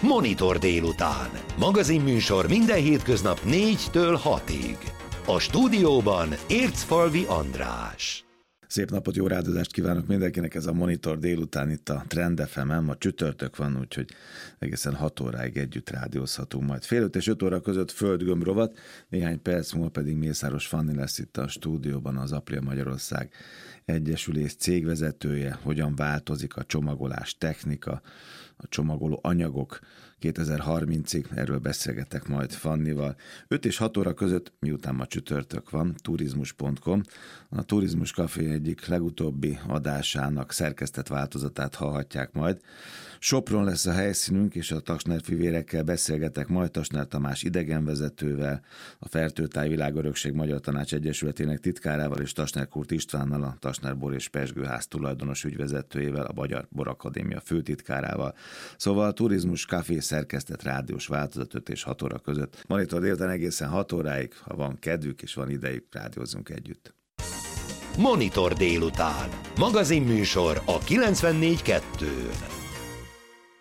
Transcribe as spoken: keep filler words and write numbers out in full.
Monitor délután. Magazinműsor minden hétköznap négytől hatig. A stúdióban Ércfalvi András. Szép napot, jó rádiózást kívánok mindenkinek, ez a Monitor délután itt a Trend ef emen. Ma csütörtök van, úgyhogy egészen hat óráig együtt rádiózhatunk majd. Fél öt és öt óra között Földgömb rovat, néhány perc múlva pedig Mészáros Fanni lesz itt a stúdióban, az Apria Magyarország Egyesülés cégvezetője. Hogyan változik a csomagolás technika, a csomagoló anyagok kétezer-harmincig, erről beszélgetek majd Fannival. öt és hat óra között, miután ma csütörtök van, turizmus pont com, a Turizmus Café egyik legutóbbi adásának szerkesztett változatát hallhatják majd. Sopron lesz a helyszínünk, és a Tasner fivérekkel beszélgetek majd, Tasner Tamás idegenvezetővel, a Fertőtáj Világörökség Magyar Tanács Egyesületének titkárával, és Tasner Kurt Istvánnal, a Tasner Bor és Pezsgőház tulajdonos ügyvezetőjével, a Magyar Bor Akadémia főtitkárával. Szóval a Turizmus Café szerkesztett rádiós változat öt és hat óra között. Monitor délután egészen hat óráig, ha van kedvük és van idejük, rádiózunk együtt. Monitor délután. Magazinműsor a kilencvennégy kettőn.